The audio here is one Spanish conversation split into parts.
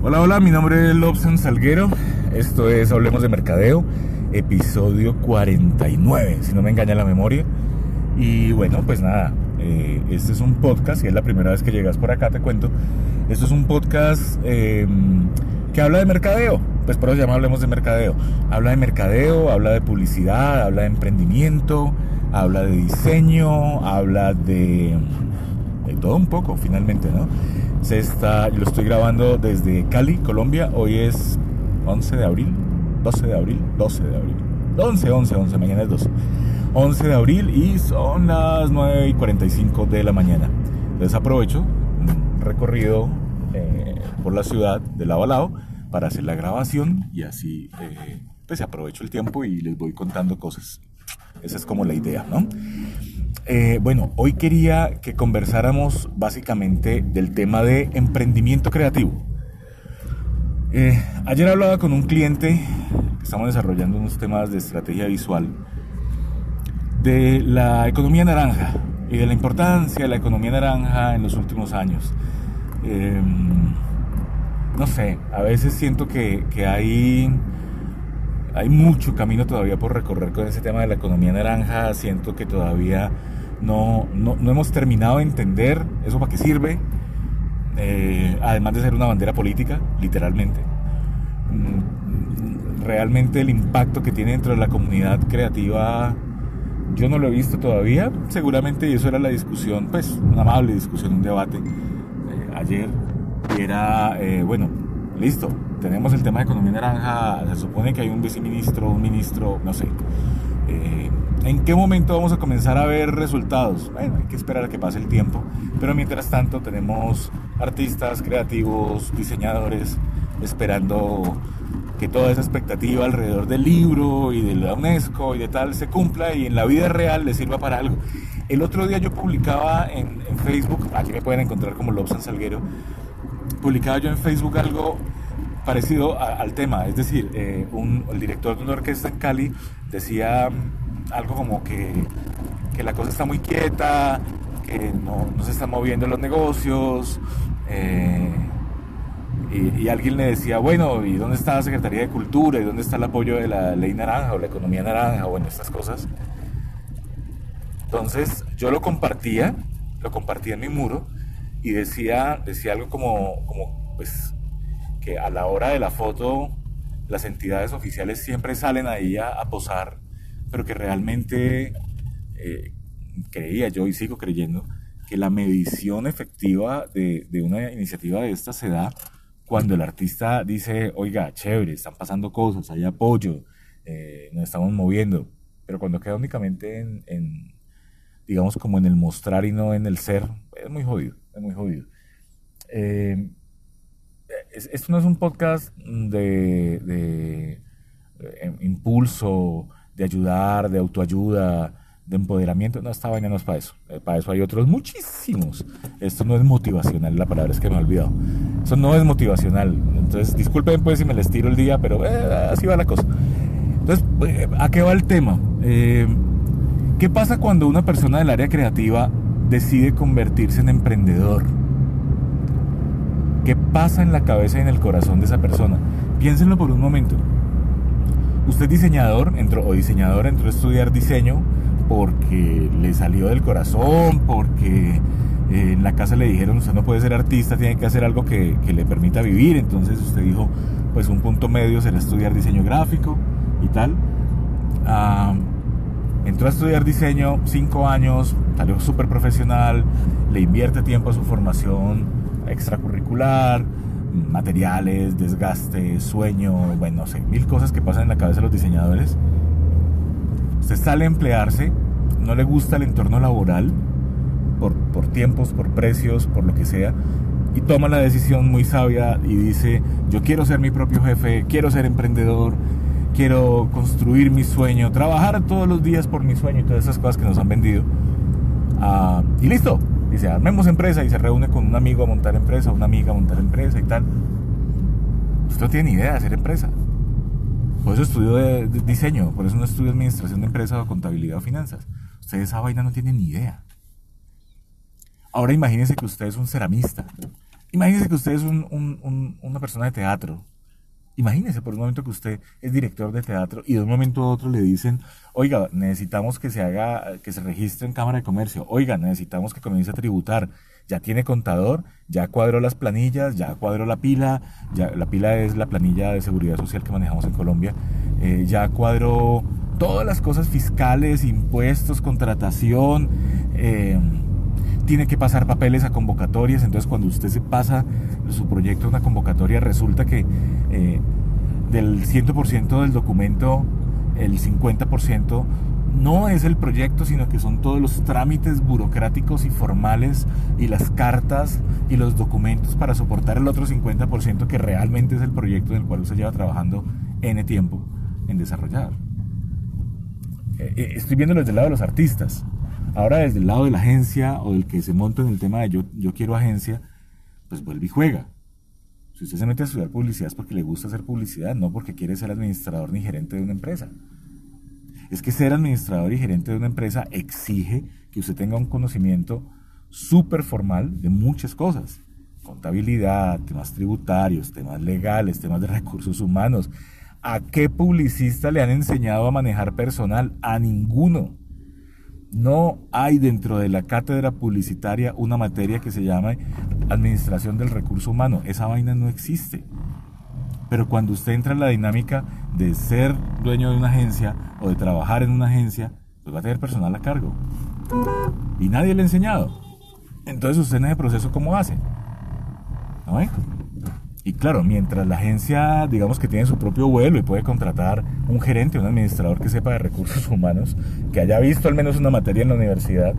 Hola, hola, mi nombre es Lobson Salguero. Esto es Hablemos de Mercadeo, episodio 49, si no me engaña la memoria. Y bueno, pues nada, este es un podcast, y es la primera vez que llegas por acá, te cuento. Esto es un podcast que habla de mercadeo, pues por eso se llama Hablemos de Mercadeo. Habla de mercadeo, habla de publicidad, habla de emprendimiento, habla de diseño, habla de todo un poco, finalmente, ¿no? Lo estoy grabando desde Cali, Colombia. Hoy es 11 de abril, 12 de abril, 11, mañana es 12. 11 de abril y son las 9:45 de la mañana. Entonces aprovecho un recorrido por la ciudad de lado a lado para hacer la grabación y así pues aprovecho el tiempo y les voy contando cosas. Esa es como la idea, ¿no? Bueno, hoy quería que conversáramos básicamente del tema de emprendimiento creativo. Ayer hablaba con un cliente, estamos desarrollando unos temas de estrategia visual, de la economía naranja y de la importancia de la economía naranja en los últimos años. No sé, a veces siento que hay mucho camino todavía por recorrer con ese tema de la economía naranja. Siento que todavía no hemos terminado de entender eso para qué sirve, además de ser una bandera política, literalmente. Realmente el impacto que tiene dentro de la comunidad creativa yo no lo he visto todavía. Seguramente, y eso era la discusión, pues una amable discusión, un debate ayer, y era, bueno, listo, tenemos el tema de economía naranja, se supone que hay un viceministro, un ministro, no sé. ¿En qué momento vamos a comenzar a ver resultados? Bueno, hay que esperar a que pase el tiempo, pero mientras tanto tenemos artistas, creativos, diseñadores esperando que toda esa expectativa alrededor del libro y de la UNESCO y de tal se cumpla y en la vida real les sirva para algo. El otro día yo publicaba en Facebook, aquí me pueden encontrar como Lobson Salguero, publicaba yo en Facebook algo parecido al tema, es decir, el director de una orquesta en Cali decía algo como que la cosa está muy quieta, que no se están moviendo los negocios, y alguien le decía, bueno, ¿y dónde está la Secretaría de Cultura? ¿Y dónde está el apoyo de la ley naranja o la economía naranja? Bueno, estas cosas. Entonces yo lo compartía en mi muro y decía algo como pues que a la hora de la foto las entidades oficiales siempre salen ahí a posar, pero que realmente creía yo y sigo creyendo que la medición efectiva de una iniciativa de esta se da cuando el artista dice, oiga, chévere, están pasando cosas, hay apoyo, nos estamos moviendo, pero cuando queda únicamente en digamos como en el mostrar y no en el ser, es muy jodido, es muy jodido. Esto no es un podcast de impulso, de ayudar, de autoayuda, de empoderamiento. No, esta vaina no es para eso. Para eso hay otros muchísimos. Esto no es motivacional, la palabra es que me he olvidado. Eso no es motivacional. Entonces, disculpen pues si me les tiro el día, pero así va la cosa. Entonces, ¿a qué va el tema? ¿Qué pasa cuando una persona del área creativa decide convertirse en emprendedor? ¿Qué pasa en la cabeza y en el corazón de esa persona? Piénsenlo por un momento. Usted diseñadora entró a estudiar diseño porque le salió del corazón, porque en la casa le dijeron, usted no puede ser artista, tiene que hacer algo que le permita vivir. Entonces usted dijo, pues un punto medio será estudiar diseño gráfico y tal. Entró a estudiar diseño, 5 años, salió súper profesional, le invierte tiempo a su formación extracurricular, materiales, desgaste, sueño, bueno, no sé, 1000 cosas que pasan en la cabeza de los diseñadores. Usted sale a emplearse, no le gusta el entorno laboral, por tiempos, por precios, por lo que sea, y toma la decisión muy sabia y dice, yo quiero ser mi propio jefe, quiero ser emprendedor, quiero construir mi sueño, trabajar todos los días por mi sueño y todas esas cosas que nos han vendido. Y listo, dice, armemos empresa, y se reúne con un amigo a montar empresa, una amiga a montar empresa y tal. Usted no tiene ni idea de hacer empresa. Por eso estudió de diseño, por eso no estudió administración de empresa o contabilidad o finanzas. Usted de esa vaina no tiene ni idea. Ahora imagínese que usted es un ceramista Imagínese que usted es una persona de teatro. Imagínese por un momento que usted es director de teatro y de un momento a otro le dicen, oiga, necesitamos que que se registre en Cámara de Comercio, oiga, necesitamos que comience a tributar, ya tiene contador, ya cuadró las planillas, ya cuadró la pila, ya, la pila es la planilla de seguridad social que manejamos en Colombia, ya cuadró todas las cosas fiscales, impuestos, contratación, tiene que pasar papeles a convocatorias. Entonces cuando usted se pasa su proyecto a una convocatoria, resulta que del 100% del documento, el 50% no es el proyecto, sino que son todos los trámites burocráticos y formales y las cartas y los documentos para soportar el otro 50% que realmente es el proyecto en el cual usted lleva trabajando N tiempo en desarrollar. Estoy viendo desde el lado de los artistas. Ahora desde el lado de la agencia o del que se monta en el tema de yo quiero agencia, pues vuelve y juega. Si usted se mete a estudiar publicidad es porque le gusta hacer publicidad, no porque quiere ser administrador ni gerente de una empresa. Es que ser administrador y gerente de una empresa exige que usted tenga un conocimiento súper formal de muchas cosas. Contabilidad, temas tributarios, temas legales, temas de recursos humanos. ¿A qué publicista le han enseñado a manejar personal? A ninguno. No hay dentro de la cátedra publicitaria una materia que se llama administración del recurso humano. Esa vaina no existe. Pero cuando usted entra en la dinámica de ser dueño de una agencia o de trabajar en una agencia, pues va a tener personal a cargo. Y nadie le ha enseñado. Entonces usted en ese proceso, ¿cómo hace? ¿No ve? Y claro, mientras la agencia, digamos que tiene su propio vuelo y puede contratar un gerente, un administrador que sepa de recursos humanos, que haya visto al menos una materia en la universidad,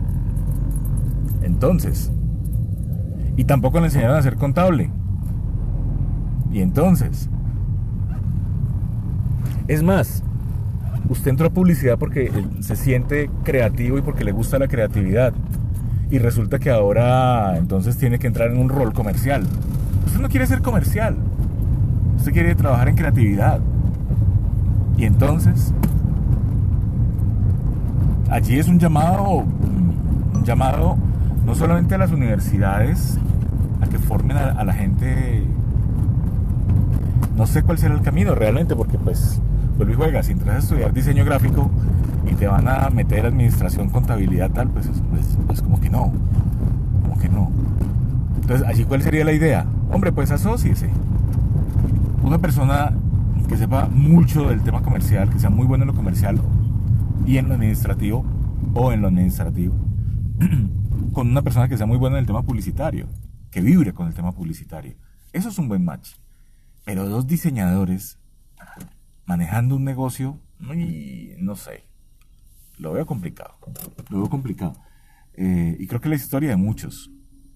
entonces, y tampoco le enseñaron a ser contable. Y entonces, es más, usted entró a publicidad porque se siente creativo y porque le gusta la creatividad. Y resulta que ahora entonces tiene que entrar en un rol comercial. Usted no quiere ser comercial. Usted quiere trabajar en creatividad. Y entonces, allí es un llamado no solamente a las universidades a que formen a la gente. No sé cuál será el camino realmente, porque pues vuelve y juega. Si entras a estudiar diseño gráfico y te van a meter administración, contabilidad, tal, pues como que no. Como que no. Entonces, allí cuál sería la idea. Hombre, pues asóciese. Una persona que sepa mucho del tema comercial, que sea muy bueno en lo comercial y en lo administrativo, con una persona que sea muy buena en el tema publicitario, que vibre con el tema publicitario. Eso es un buen match. Pero dos diseñadores manejando un negocio, no sé, lo veo complicado. Y creo que es la historia de muchos.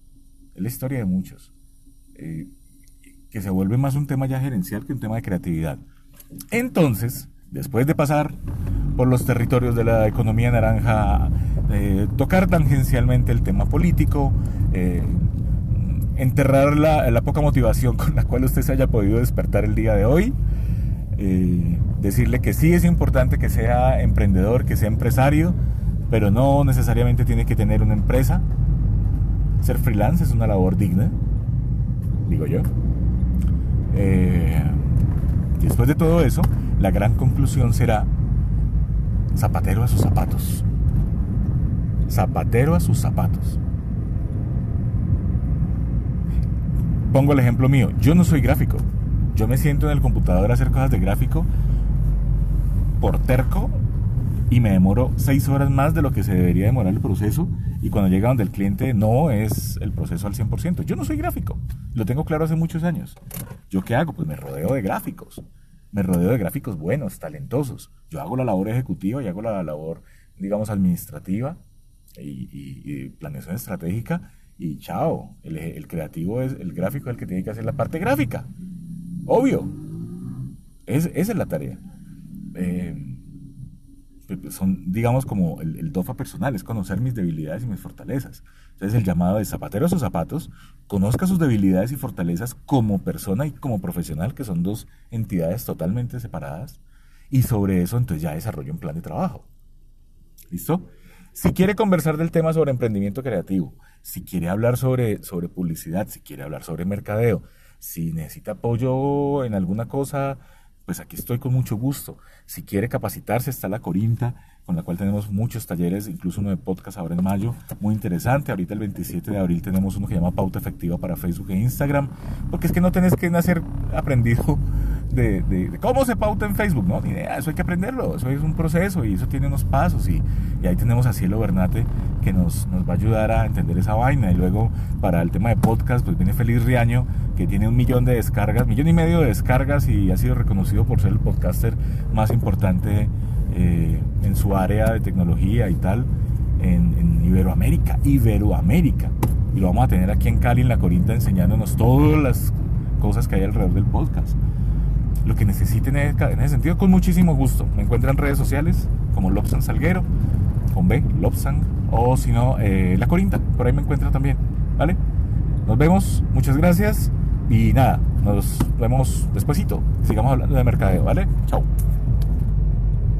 Que se vuelve más un tema ya gerencial que un tema de creatividad. Entonces, después de pasar por los territorios de la economía naranja, tocar tangencialmente el tema político, enterrar la poca motivación con la cual usted se haya podido despertar el día de hoy, decirle que sí es importante que sea emprendedor, que sea empresario, pero no necesariamente tiene que tener una empresa. Ser freelance es una labor digna, digo yo. Después de todo eso, la gran conclusión será: zapatero a sus zapatos. Zapatero a sus zapatos. Pongo el ejemplo mío. Yo no soy gráfico. Yo me siento en el computador a hacer cosas de gráfico por terco y me demoro 6 horas más de lo que se debería demorar el proceso, y cuando llega donde el cliente no es el proceso al 100%. Yo no soy gráfico, lo tengo claro hace muchos años. ¿Yo qué hago? Pues me rodeo de gráficos buenos, talentosos. Yo hago la labor ejecutiva y hago la labor, digamos, administrativa y planeación estratégica, y chao, el creativo es el gráfico, el que tiene que hacer la parte gráfica, obvio. Esa es la tarea. Son, digamos, como el DOFA personal, es conocer mis debilidades y mis fortalezas. Entonces el llamado de zapatero a sus zapatos: conozca sus debilidades y fortalezas como persona y como profesional, que son dos entidades totalmente separadas, y sobre eso entonces ya desarrolla un plan de trabajo. ¿Listo? Si quiere conversar del tema sobre emprendimiento creativo, si quiere hablar sobre publicidad, si quiere hablar sobre mercadeo, si necesita apoyo en alguna cosa, pues aquí estoy con mucho gusto. Si quiere capacitarse, está la Corinta, con la cual tenemos muchos talleres, incluso uno de podcast ahora en mayo, muy interesante. Ahorita el 27 de abril tenemos uno que se llama Pauta Efectiva para Facebook e Instagram, porque es que no tenés que nacer aprendido de cómo se pauta en Facebook, no, ni idea, eso hay que aprenderlo, eso es un proceso y eso tiene unos pasos y ahí tenemos a Cielo Bernate que nos va a ayudar a entender esa vaina. Y luego para el tema de podcast pues viene Feliz Riaño, que tiene 1 millón de descargas, 1,5 millones de descargas, y ha sido reconocido por ser el podcaster más importante en su área de tecnología y tal en Iberoamérica, y lo vamos a tener aquí en Cali, en la Corinta, enseñándonos todas las cosas que hay alrededor del podcast. Lo que necesiten en ese sentido, con muchísimo gusto. Me encuentran en redes sociales como Lobsan Salguero, con B, Lobsan, o si no, La Corinta, por ahí me encuentran también, ¿vale? Nos vemos, muchas gracias, y nada, nos vemos despuesito. Sigamos hablando de mercadeo, ¿vale? Chao.